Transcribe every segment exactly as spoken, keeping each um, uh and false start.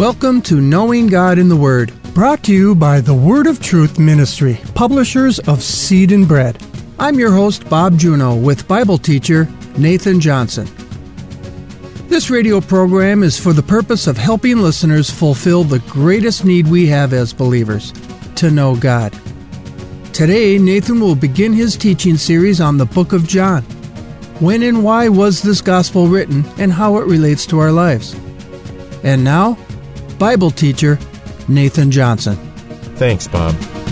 Welcome to Knowing God in the Word, brought to you by the Word of Truth Ministry, publishers of Seed and Bread. I'm your host, Bob Juneau, with Bible teacher Nathan Johnson. This radio program is for the purpose of helping listeners fulfill the greatest need we have as believers, to know God. Today, Nathan will begin his teaching series on the book of John. When and why was this gospel written, and how it relates to our lives? And now, Bible teacher Nathan Johnson. Thanks, Bob.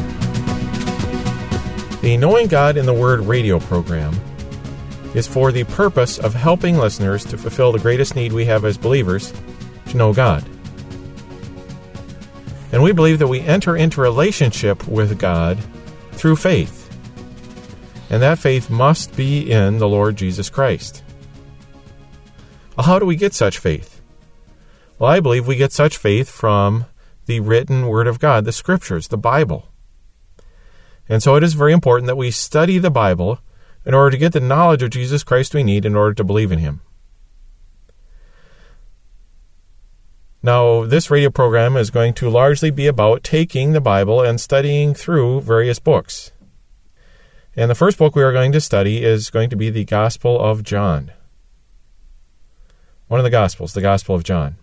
The Knowing God in the Word radio program is for the purpose of helping listeners to fulfill the greatest need we have as believers, to know God. And we believe that we enter into relationship with God through faith. And that faith must be in the Lord Jesus Christ. Well, how do we get such faith? Well, I believe we get such faith from the written Word of God, the Scriptures, the Bible. And so it is very important that we study the Bible in order to get the knowledge of Jesus Christ we need in order to believe in Him. Now, this radio program is going to largely be about taking the Bible and studying through various books. And the first book we are going to study is going to be the Gospel of John. One of the Gospels, the Gospel of John.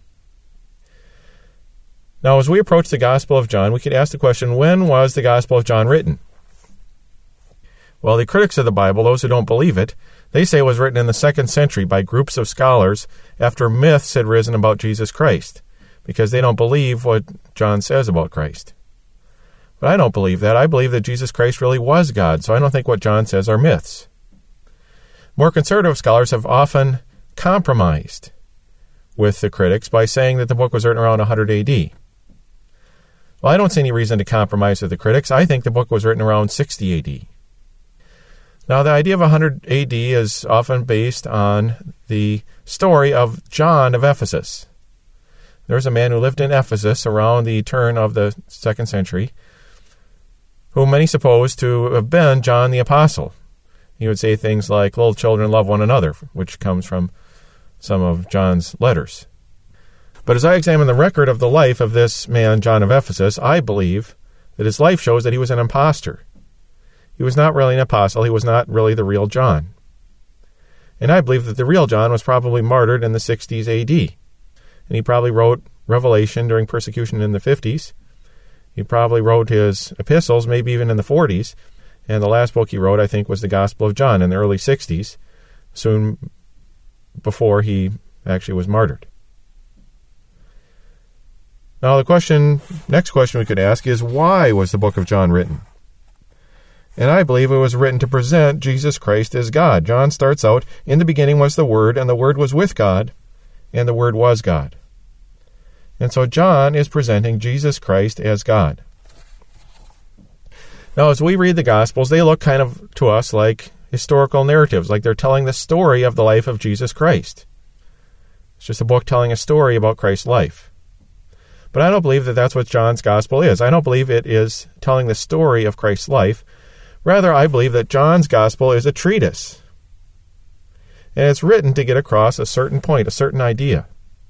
Now, as we approach the Gospel of John, we could ask the question, when was the Gospel of John written? Well, the critics of the Bible, those who don't believe it, they say it was written in the second century by groups of scholars after myths had risen about Jesus Christ, because they don't believe what John says about Christ. But I don't believe that. I believe that Jesus Christ really was God, so I don't think what John says are myths. More conservative scholars have often compromised with the critics by saying that the book was written around one hundred A D. Well, I don't see any reason to compromise with the critics. I think the book was written around sixty A D. Now, the idea of one hundred A D is often based on the story of John of Ephesus. There was a man who lived in Ephesus around the turn of the second century, whom many suppose to have been John the Apostle. He would say things like, "Little children, love one another," which comes from some of John's letters. But as I examine the record of the life of this man, John of Ephesus, I believe that his life shows that he was an impostor. He was not really an apostle. He was not really the real John. And I believe that the real John was probably martyred in the sixties A D. And he probably wrote Revelation during persecution in the fifties. He probably wrote his epistles, maybe even in the forties. And the last book he wrote, I think, was the Gospel of John in the early sixties, soon before he actually was martyred. Now, the question, next question we could ask is, why was the book of John written? And I believe it was written to present Jesus Christ as God. John starts out, "In the beginning was the Word, and the Word was with God, and the Word was God." And so John is presenting Jesus Christ as God. Now, as we read the Gospels, they look kind of to us like historical narratives, like they're telling the story of the life of Jesus Christ. It's just a book telling a story about Christ's life. But I don't believe that that's what John's Gospel is. I don't believe it is telling the story of Christ's life. Rather, I believe that John's Gospel is a treatise. And it's written to get across a certain point, a certain idea.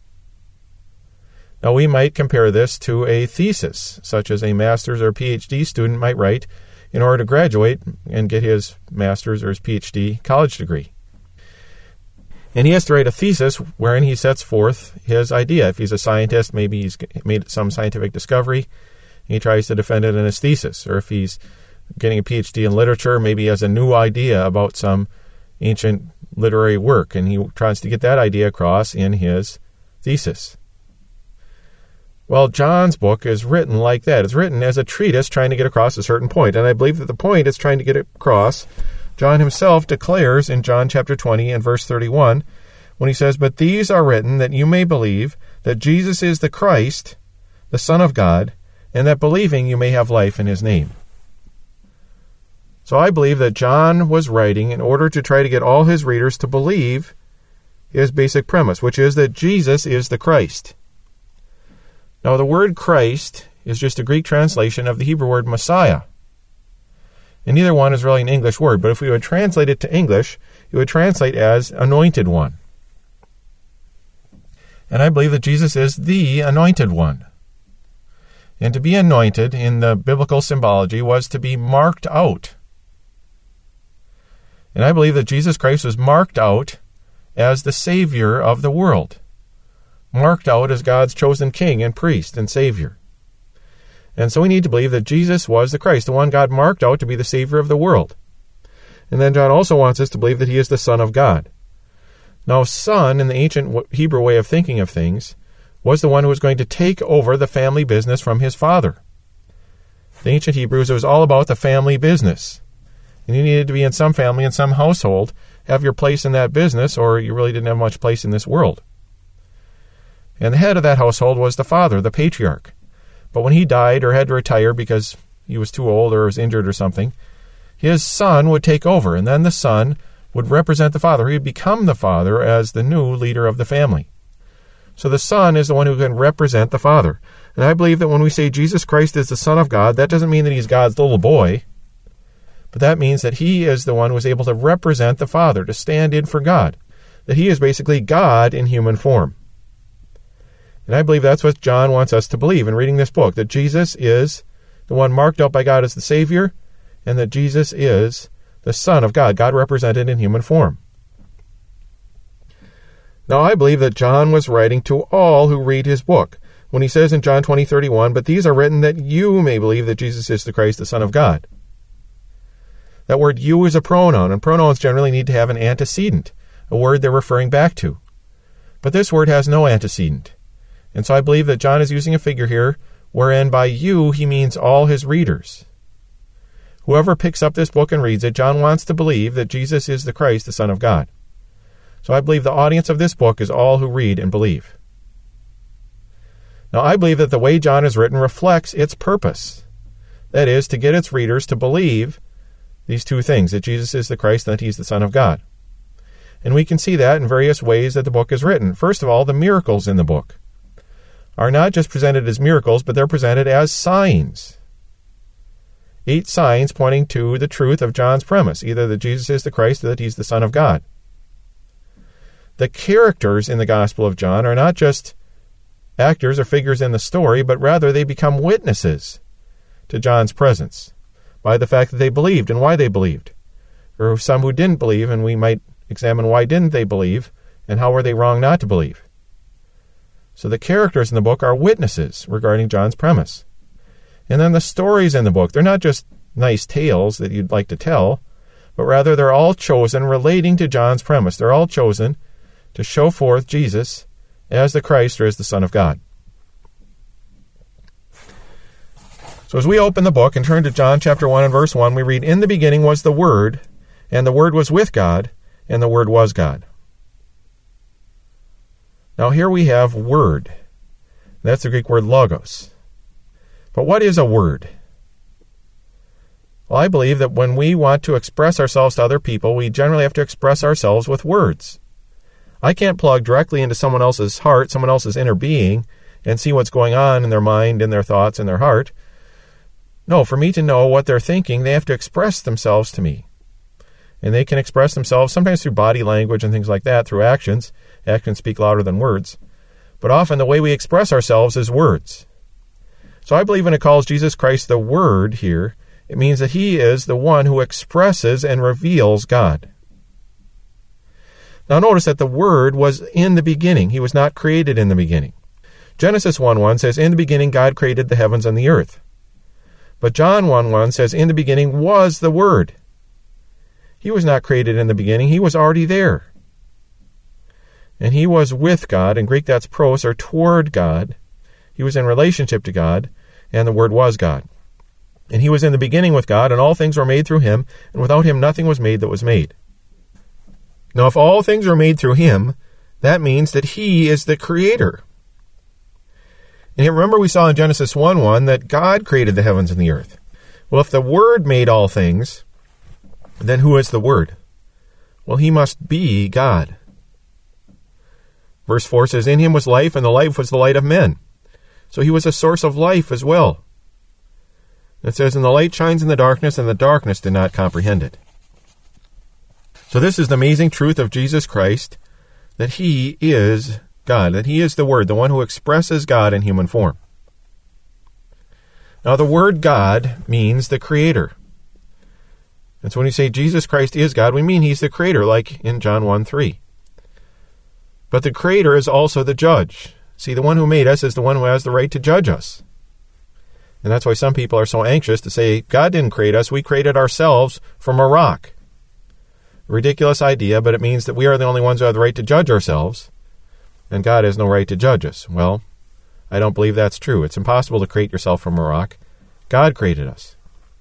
Now, we might compare this to a thesis, such as a master's or P H D student might write in order to graduate and get his master's or his P H D college degree. And he has to write a thesis wherein he sets forth his idea. If he's a scientist, maybe he's made some scientific discovery, and he tries to defend it in his thesis. Or if he's getting a P H D in literature, maybe he has a new idea about some ancient literary work, and he tries to get that idea across in his thesis. Well, John's book is written like that. It's written as a treatise trying to get across a certain point. And I believe that the point it's trying to get across, John himself declares in John chapter twenty and verse thirty-one, when he says, "But these are written that you may believe that Jesus is the Christ, the Son of God, and that believing you may have life in His name." So I believe that John was writing in order to try to get all his readers to believe his basic premise, which is that Jesus is the Christ. Now, the word Christ is just a Greek translation of the Hebrew word Messiah. And neither one is really an English word, but if we would translate it to English, it would translate as anointed one. And I believe that Jesus is the anointed one. And to be anointed in the biblical symbology was to be marked out. And I believe that Jesus Christ was marked out as the Savior of the world. Marked out as God's chosen king and priest and Savior. And so we need to believe that Jesus was the Christ, the one God marked out to be the Savior of the world. And then John also wants us to believe that he is the Son of God. Now, Son, in the ancient Hebrew way of thinking of things, was the one who was going to take over the family business from his father. The ancient Hebrews, it was all about the family business. And you needed to be in some family, in some household, have your place in that business, or you really didn't have much place in this world. And the head of that household was the father, the patriarch. But when he died or had to retire because he was too old or was injured or something, his son would take over, and then the son would represent the father. He would become the father as the new leader of the family. So the son is the one who can represent the father. And I believe that when we say Jesus Christ is the Son of God, that doesn't mean that he's God's little boy, but that means that he is the one who is able to represent the Father, to stand in for God, that he is basically God in human form. And I believe that's what John wants us to believe in reading this book, that Jesus is the one marked out by God as the Savior, and that Jesus is the Son of God, God represented in human form. Now, I believe that John was writing to all who read his book, when he says in John twenty thirty-one, "But these are written that you may believe that Jesus is the Christ, the Son of God." That word "you" is a pronoun, and pronouns generally need to have an antecedent, a word they're referring back to. But this word has no antecedent. And so I believe that John is using a figure here, wherein by "you" he means all his readers. Whoever picks up this book and reads it, John wants to believe that Jesus is the Christ, the Son of God. So I believe the audience of this book is all who read and believe. Now, I believe that the way John is written reflects its purpose. That is, to get its readers to believe these two things, that Jesus is the Christ and that he's the Son of God. And we can see that in various ways that the book is written. First of all, the miracles in the book are not just presented as miracles, but they're presented as signs. Eight signs pointing to the truth of John's premise, either that Jesus is the Christ or that he's the Son of God. The characters in the Gospel of John are not just actors or figures in the story, but rather they become witnesses to John's presence by the fact that they believed and why they believed. Or some who didn't believe, and we might examine why didn't they believe and how were they wrong not to believe. So the characters in the book are witnesses regarding John's premise. And then the stories in the book, they're not just nice tales that you'd like to tell, but rather they're all chosen relating to John's premise. They're all chosen to show forth Jesus as the Christ or as the Son of God. So as we open the book and turn to John chapter one and verse one, we read, "In the beginning was the Word, and the Word was with God, and the Word was God." Now here we have word. That's the Greek word logos. But what is a word? Well, I believe that when we want to express ourselves to other people, we generally have to express ourselves with words. I can't plug directly into someone else's heart, someone else's inner being, and see what's going on in their mind, in their thoughts, in their heart. No, for me to know what they're thinking, they have to express themselves to me. And they can express themselves sometimes through body language and things like that, through actions. Actions speak louder than words. But often the way we express ourselves is words. So I believe when it calls Jesus Christ the Word here, it means that he is the one who expresses and reveals God. Now notice that the Word was in the beginning. He was not created in the beginning. Genesis one one says, "In the beginning God created the heavens and the earth." But John one one says, "In the beginning was the Word." He was not created in the beginning. He was already there. And he was with God. In Greek, that's pros, or toward God. He was in relationship to God, and the Word was God. And he was in the beginning with God, and all things were made through him, and without him nothing was made that was made. Now, if all things are made through him, that means that he is the creator. And remember we saw in Genesis one one that God created the heavens and the earth. Well, if the Word made all things, then who is the Word? Well, he must be God. Verse four says, "In him was life, and the life was the light of men." So he was a source of life as well. It says, "And the light shines in the darkness, and the darkness did not comprehend it." So this is the amazing truth of Jesus Christ, that he is God, that he is the Word, the one who expresses God in human form. Now, the word God means the Creator. And so when you say Jesus Christ is God, we mean he's the Creator, like in John one three. But the Creator is also the judge. See, the one who made us is the one who has the right to judge us. And that's why some people are so anxious to say, God didn't create us, we created ourselves from a rock. A ridiculous idea, but it means that we are the only ones who have the right to judge ourselves, and God has no right to judge us. Well, I don't believe that's true. It's impossible to create yourself from a rock. God created us.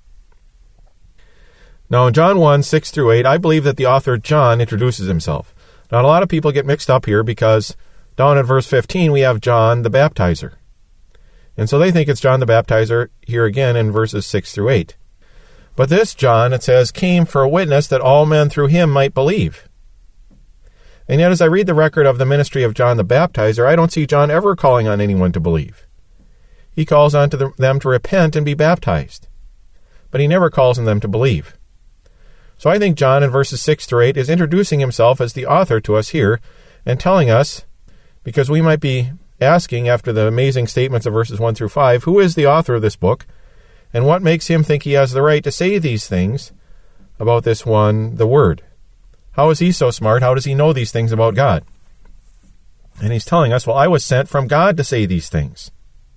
Now, in John one, six through eight, I believe that the author John introduces himself. Now, a lot of people get mixed up here because down in verse fifteen, we have John the Baptizer. And so they think it's John the Baptizer here again in verses six through eight. But this John, it says, came for a witness that all men through him might believe. And yet, as I read the record of the ministry of John the Baptizer, I don't see John ever calling on anyone to believe. He calls on to the, them to repent and be baptized. But he never calls on them to believe. So I think John in verses six through eight is introducing himself as the author to us here and telling us, because we might be asking after the amazing statements of verses one through five, who is the author of this book, and what makes him think he has the right to say these things about this one, the Word? How is he so smart? How does he know these things about God? And he's telling us, well, I was sent from God to say these things.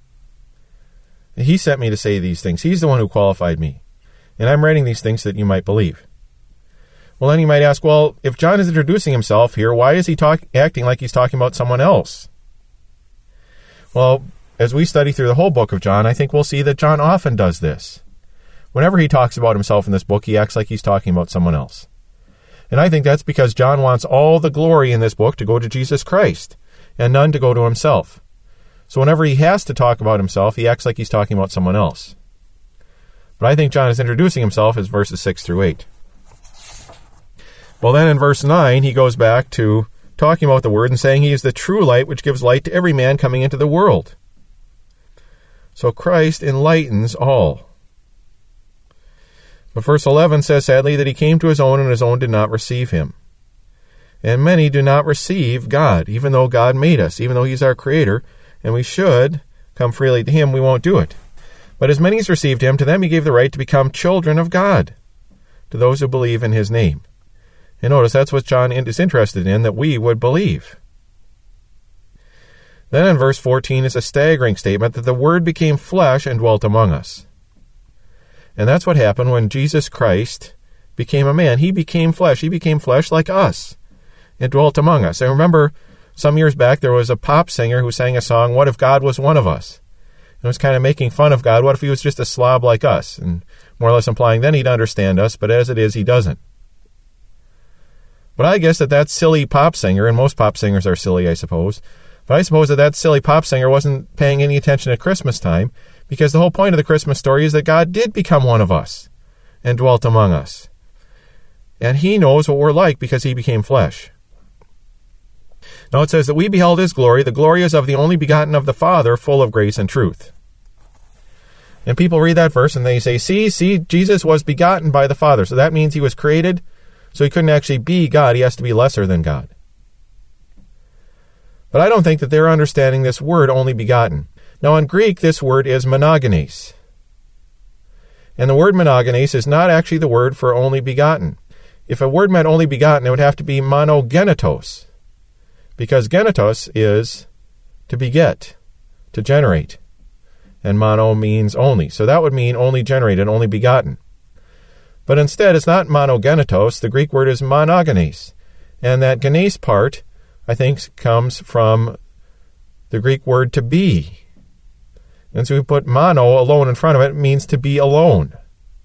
He sent me to say these things. He's the one who qualified me. And I'm writing these things so that you might believe. Well, then you might ask, well, if John is introducing himself here, why is he talk, acting like he's talking about someone else? Well, as we study through the whole book of John, I think we'll see that John often does this. Whenever he talks about himself in this book, he acts like he's talking about someone else. And I think that's because John wants all the glory in this book to go to Jesus Christ, and none to go to himself. So whenever he has to talk about himself, he acts like he's talking about someone else. But I think John is introducing himself as verses six through eight. Well, then in verse nine, he goes back to talking about the Word and saying he is the true light which gives light to every man coming into the world. So Christ enlightens all. But verse eleven says, sadly, that he came to his own, and his own did not receive him. And many do not receive God, even though God made us, even though he's our Creator, and we should come freely to him, we won't do it. But as many as received him, to them he gave the right to become children of God, to those who believe in his name. And notice that's what John is interested in, that we would believe. Then in verse fourteen is a staggering statement that the Word became flesh and dwelt among us. And that's what happened when Jesus Christ became a man. He became flesh. He became flesh like us and dwelt among us. I remember some years back there was a pop singer who sang a song, What If God Was One of Us? And it was kind of making fun of God. What if he was just a slob like us? And more or less implying then he'd understand us, but as it is, he doesn't. But I guess that that silly pop singer, and most pop singers are silly, I suppose, but I suppose that that silly pop singer wasn't paying any attention at Christmas time, because the whole point of the Christmas story is that God did become one of us and dwelt among us. And he knows what we're like because he became flesh. Now it says that we beheld his glory. The glory is of the only begotten of the Father, full of grace and truth. And people read that verse and they say, see, see, Jesus was begotten by the Father. So that means he was created, so he couldn't actually be God. He has to be lesser than God. But I don't think that they're understanding this word, only begotten. Now in Greek, this word is monogenes. And the word monogenes is not actually the word for only begotten. If a word meant only begotten, it would have to be monogenetos. Because genetos is to beget, to generate. And mono means only. So that would mean only generated, only begotten. But instead, it's not monogenetos. The Greek word is monogenes. And that genes part, I think, comes from the Greek word to be. And so we put mono, alone, in front of it, it means to be alone.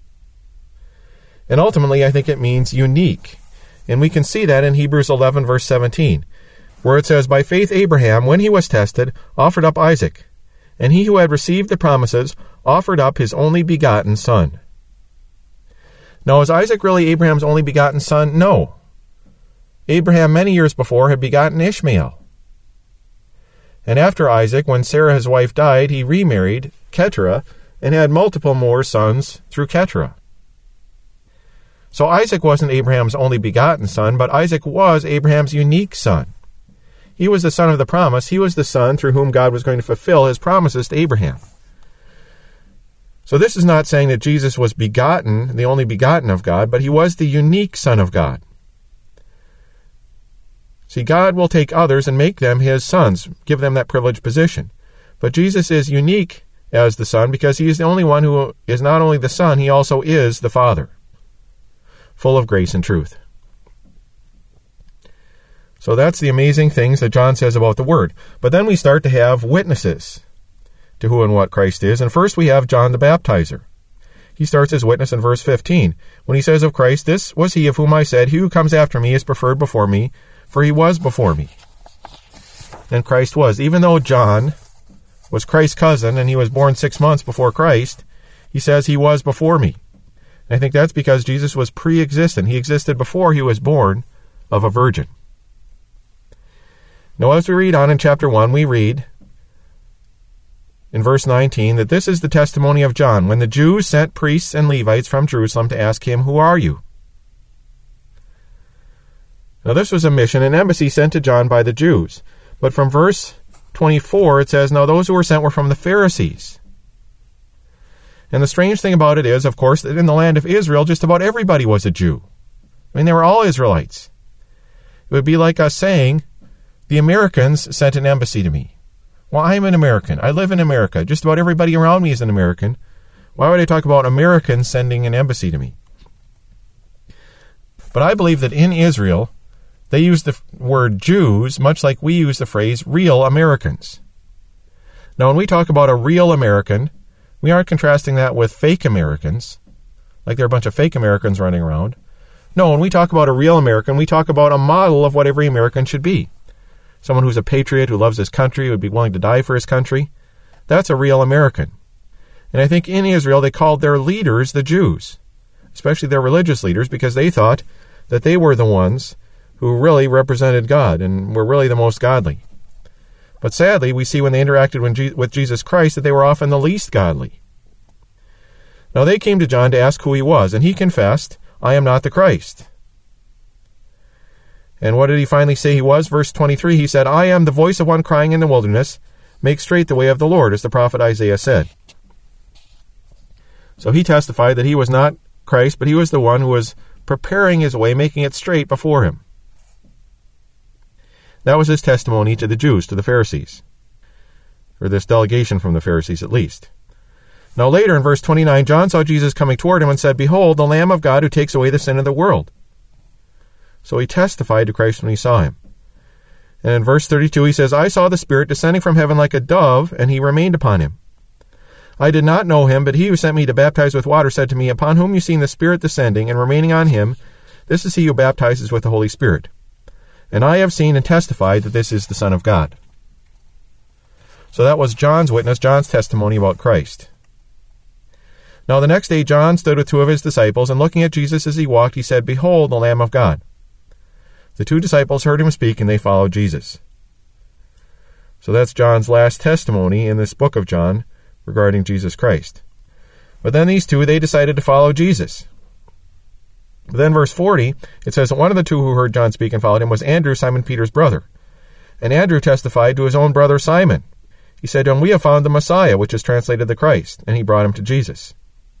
And ultimately, I think it means unique. And we can see that in Hebrews eleven, verse seventeen, where it says, by faith Abraham, when he was tested, offered up Isaac. And he who had received the promises offered up his only begotten son. Now, is Isaac really Abraham's only begotten son? No. Abraham, many years before, had begotten Ishmael. And after Isaac, when Sarah his wife died, he remarried Keturah and had multiple more sons through Keturah. So Isaac wasn't Abraham's only begotten son, but Isaac was Abraham's unique son. He was the son of the promise. He was the son through whom God was going to fulfill his promises to Abraham. So this is not saying that Jesus was begotten, the only begotten of God, but he was the unique Son of God. See, God will take others and make them his sons, give them that privileged position. But Jesus is unique as the Son because he is the only one who is not only the Son, he also is the Father, full of grace and truth. So that's the amazing things that John says about the Word. But then we start to have witnesses to who and what Christ is. And first we have John the Baptizer. He starts his witness in verse fifteen, when he says of Christ, "This was he of whom I said, he who comes after me is preferred before me, for he was before me." And Christ was. Even though John was Christ's cousin and he was born six months before Christ, he says he was before me. And I think that's because Jesus was pre-existent. He existed before he was born of a virgin. Now, as we read on in chapter one, we read in verse nineteen that this is the testimony of John, when the Jews sent priests and Levites from Jerusalem to ask him, "Who are you?" Now, this was a mission, an embassy sent to John by the Jews. But from verse twenty-four, it says, "Now those who were sent were from the Pharisees." And the strange thing about it is, of course, that in the land of Israel, just about everybody was a Jew. I mean, they were all Israelites. It would be like us saying, the Americans sent an embassy to me. Well, I'm an American. I live in America. Just about everybody around me is an American. Why would I talk about Americans sending an embassy to me? But I believe that in Israel, they use the word Jews much like we use the phrase real Americans. Now, when we talk about a real American, we aren't contrasting that with fake Americans, like there are a bunch of fake Americans running around. No, when we talk about a real American, we talk about a model of what every American should be. Someone who's a patriot, who loves his country, would be willing to die for his country. That's a real American. And I think in Israel, they called their leaders the Jews, especially their religious leaders, because they thought that they were the ones who really represented God and were really the most godly. But sadly, we see when they interacted with Jesus Christ that they were often the least godly. Now they came to John to ask who he was, and he confessed, "I am not the Christ." And what did he finally say he was? Verse twenty-three, he said, "I am the voice of one crying in the wilderness, make straight the way of the Lord," as the prophet Isaiah said. So he testified that he was not Christ, but he was the one who was preparing his way, making it straight before him. That was his testimony to the Jews, to the Pharisees, or this delegation from the Pharisees at least. Now later in verse twenty-nine, John saw Jesus coming toward him and said, "Behold, the Lamb of God who takes away the sin of the world." So he testified to Christ when he saw him. And in verse thirty-two, he says, "I saw the Spirit descending from heaven like a dove, and he remained upon him. I did not know him, but he who sent me to baptize with water said to me, Upon whom you seen the Spirit descending and remaining on him, this is he who baptizes with the Holy Spirit. And I have seen and testified that this is the Son of God." So that was John's witness, John's testimony about Christ. Now the next day John stood with two of his disciples, and looking at Jesus as he walked, he said, "Behold, the Lamb of God." The two disciples heard him speak, and they followed Jesus. So that's John's last testimony in this book of John regarding Jesus Christ. But then these two, they decided to follow Jesus. But then verse forty, it says that one of the two who heard John speak and followed him was Andrew, Simon Peter's brother. And Andrew testified to his own brother Simon. He said to him, "We have found the Messiah," which is translated the Christ, and he brought him to Jesus.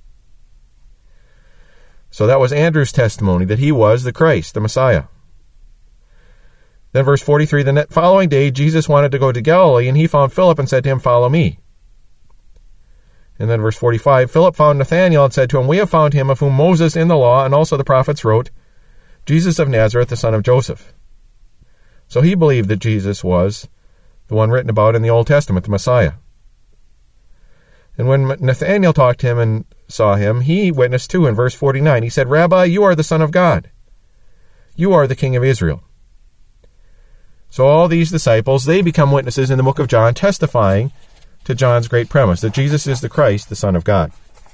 So that was Andrew's testimony, that he was the Christ, the Messiah. Then verse forty-three, the following day Jesus wanted to go to Galilee, and he found Philip and said to him, "Follow me." And then verse forty-five, Philip found Nathanael and said to him, "We have found him of whom Moses in the law and also the prophets wrote, Jesus of Nazareth, the son of Joseph." So he believed that Jesus was the one written about in the Old Testament, the Messiah. And when Nathanael talked to him and saw him, he witnessed too in verse forty-nine. He said, "Rabbi, you are the Son of God. You are the King of Israel." So all these disciples, they become witnesses in the book of John, testifying to John's great premise, that Jesus is the Christ, the Son of God.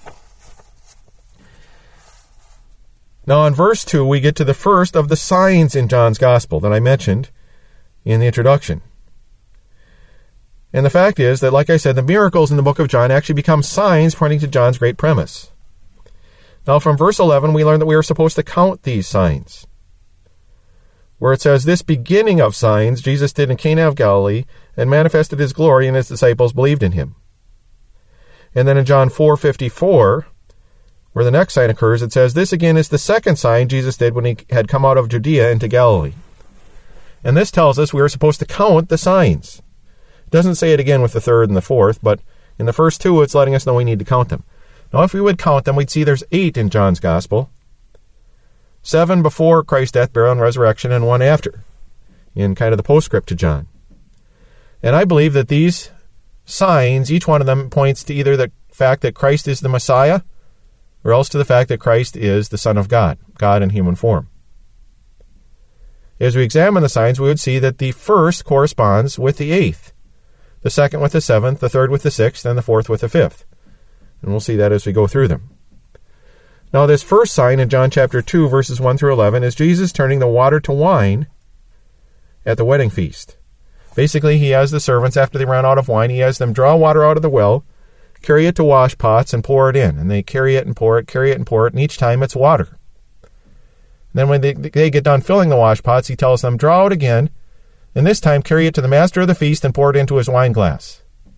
Now in verse two, we get to the first of the signs in John's Gospel that I mentioned in the introduction. And the fact is that, like I said, the miracles in the book of John actually become signs pointing to John's great premise. Now from verse eleven, we learn that we are supposed to count these signs. where it says, "This beginning of signs Jesus did in Cana of Galilee and manifested his glory, and his disciples believed in him." And then in John four fifty-four, where the next sign occurs, it says, "This again is the second sign Jesus did when he had come out of Judea into Galilee." And this tells us we are supposed to count the signs. It doesn't say it again with the third and the fourth, but in the first two, it's letting us know we need to count them. Now, if we would count them, we'd see there's eight in John's Gospel. Seven before Christ's death, burial, and resurrection, and one after, in kind of the postscript to John. And I believe that these signs, each one of them points to either the fact that Christ is the Messiah, or else to the fact that Christ is the Son of God, God in human form. As we examine the signs, we would see that the first corresponds with the eighth, the second with the seventh, the third with the sixth, and the fourth with the fifth. And we'll see that as we go through them. Now, this first sign in John chapter two, verses one through eleven, is Jesus turning the water to wine at the wedding feast. Basically, he has the servants, after they run out of wine, he has them draw water out of the well, carry it to wash pots, and pour it in. And they carry it and pour it, carry it and pour it, and each time it's water. And then when they, they get done filling the wash pots, he tells them, draw it again, and this time carry it to the master of the feast and pour it into his wine glass.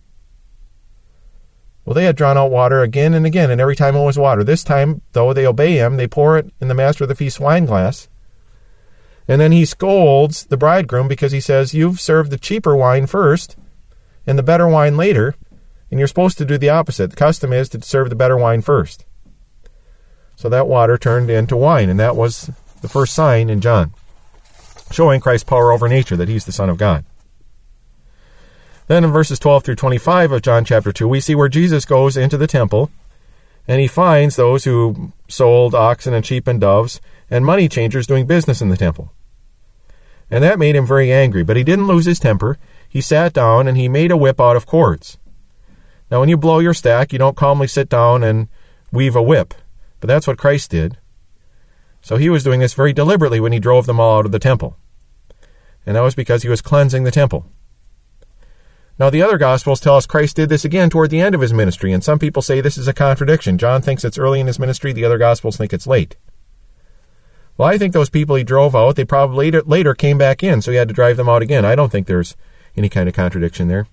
Well, they had drawn out water again and again, and every time it was water. This time, though, they obey him. They pour it in the master of the feast's wine glass. And then he scolds the bridegroom because he says, you've served the cheaper wine first and the better wine later, and you're supposed to do the opposite. The custom is to serve the better wine first. So that water turned into wine, and that was the first sign in John, showing Christ's power over nature, that he's the Son of God. Then in verses twelve through twenty-five of John chapter two, we see where Jesus goes into the temple, and he finds those who sold oxen and sheep and doves and money changers doing business in the temple. And that made him very angry, but he didn't lose his temper. He sat down and he made a whip out of cords. Now, when you blow your stack, you don't calmly sit down and weave a whip, but that's what Christ did. So he was doing this very deliberately when he drove them all out of the temple. And that was because he was cleansing the temple. Now, the other Gospels tell us Christ did this again toward the end of his ministry, and some people say this is a contradiction. John thinks it's early in his ministry, the other Gospels think it's late. Well, I think those people he drove out, they probably later, later came back in, so he had to drive them out again. I don't think there's any kind of contradiction there.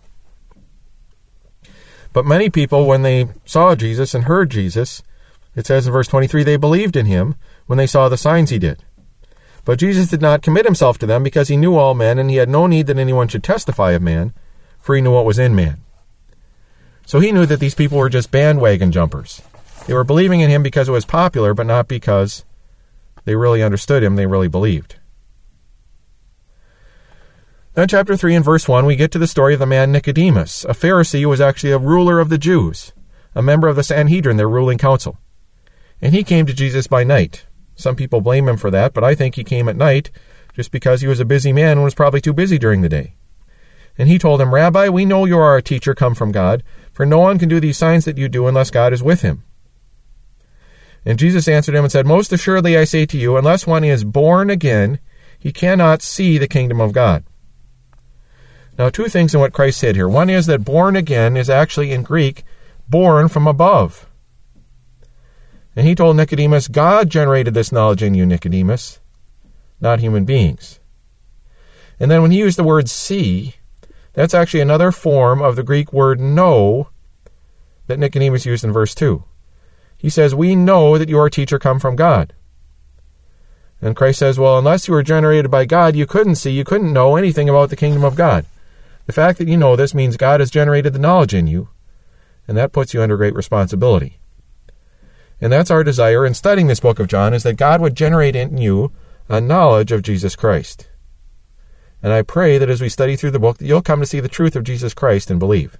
But many people, when they saw Jesus and heard Jesus, it says in verse twenty-three, they believed in him when they saw the signs he did. But Jesus did not commit himself to them because he knew all men, and he had no need that anyone should testify of man, for he knew what was in man. So he knew that these people were just bandwagon jumpers. They were believing in him because it was popular, but not because they really understood him, they really believed. Then chapter three and verse one, we get to the story of the man Nicodemus, a Pharisee who was actually a ruler of the Jews, a member of the Sanhedrin, their ruling council. And he came to Jesus by night. Some people blame him for that, but I think he came at night just because he was a busy man and was probably too busy during the day. And he told him, Rabbi, we know you are a teacher come from God, for no one can do these signs that you do unless God is with him. And Jesus answered him and said, most assuredly I say to you, unless one is born again, he cannot see the kingdom of God. Now, two things in what Christ said here. One is that born again is actually in Greek, born from above. And he told Nicodemus, God generated this knowledge in you, Nicodemus, not human beings. And then when he used the word see, that's actually another form of the Greek word know that Nicodemus used in verse two. He says, we know that you are a teacher come from God. And Christ says, well, unless you were generated by God, you couldn't see, you couldn't know anything about the kingdom of God. The fact that you know this means God has generated the knowledge in you, and that puts you under great responsibility. And that's our desire in studying this book of John, is that God would generate in you a knowledge of Jesus Christ. And I pray that as we study through the book, that you'll come to see the truth of Jesus Christ and believe.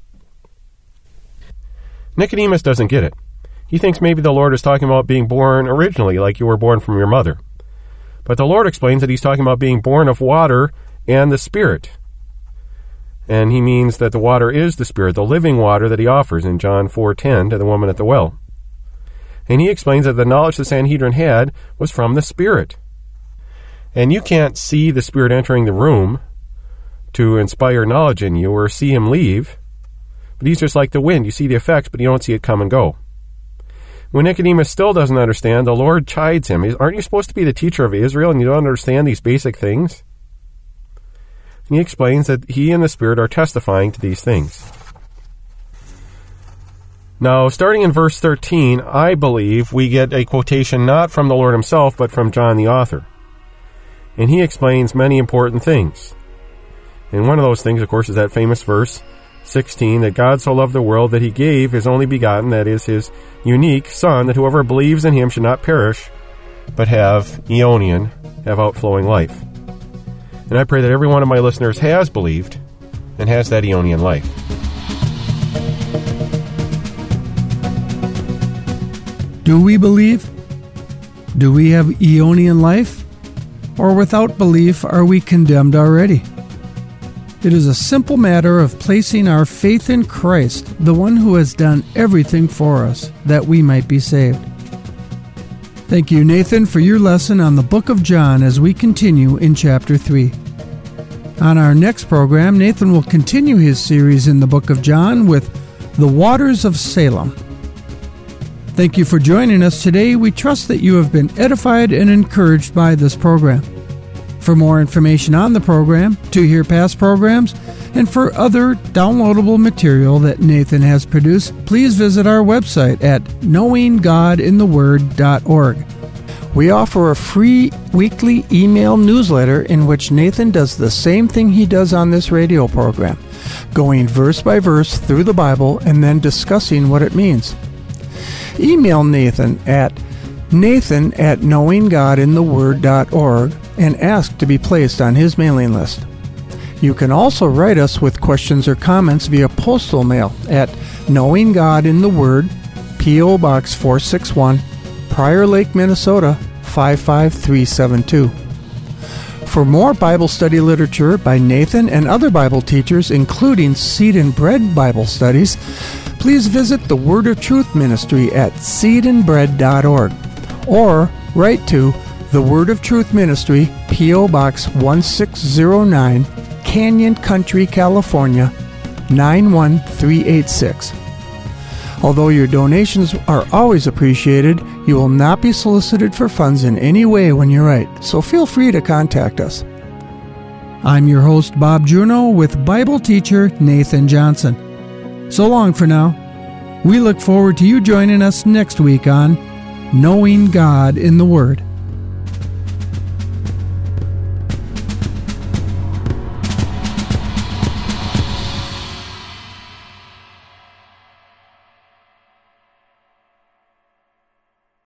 Nicodemus doesn't get it. He thinks maybe the Lord is talking about being born originally, like you were born from your mother. But the Lord explains that he's talking about being born of water and the Spirit. And he means that the water is the Spirit, the living water that he offers in John four ten to the woman at the well. And he explains that the knowledge the Sanhedrin had was from the Spirit. And you can't see the Spirit entering the room to inspire knowledge in you or see him leave. But he's just like the wind. You see the effects, but you don't see it come and go. When Nicodemus still doesn't understand, the Lord chides him. Aren't you supposed to be the teacher of Israel and you don't understand these basic things? And he explains that he and the Spirit are testifying to these things. Now, starting in verse thirteen, I believe we get a quotation not from the Lord himself, but from John the author. And he explains many important things. And one of those things, of course, is that famous verse sixteen, that God so loved the world that he gave his only begotten, that is, his unique Son, that whoever believes in him should not perish, but have Eonian, have outflowing life. And I pray that every one of my listeners has believed and has that Eonian life. Do we believe? Do we have Eonian life? Or without belief are we condemned already? It is a simple matter of placing our faith in Christ, the one who has done everything for us, that we might be saved. Thank you, Nathan, for your lesson on the book of John as we continue in chapter three. On our next program, Nathan will continue his series in the book of John with The Waters of Salem. Thank you for joining us today. We trust that you have been edified and encouraged by this program. For more information on the program, to hear past programs, and for other downloadable material that Nathan has produced, please visit our website at knowing god in the word dot org. We offer a free weekly email newsletter in which Nathan does the same thing he does on this radio program, going verse by verse through the Bible and then discussing what it means. Email Nathan at nathan at knowing god in the word dot org and ask to be placed on his mailing list. You can also write us with questions or comments via postal mail at Knowing God in the Word, P O. Box four sixty-one, Prior Lake, Minnesota five five three seven two. For more Bible study literature by Nathan and other Bible teachers, including Seed and Bread Bible studies, please visit the Word of Truth Ministry at seed and bread dot org or write to The Word of Truth Ministry, P O. Box one six zero nine, Canyon Country, California nine one three eight six. Although your donations are always appreciated, you will not be solicited for funds in any way when you write, so feel free to contact us. I'm your host, Bob Juneau, with Bible teacher Nathan Johnson. So long for now. We look forward to you joining us next week on Knowing God in the Word.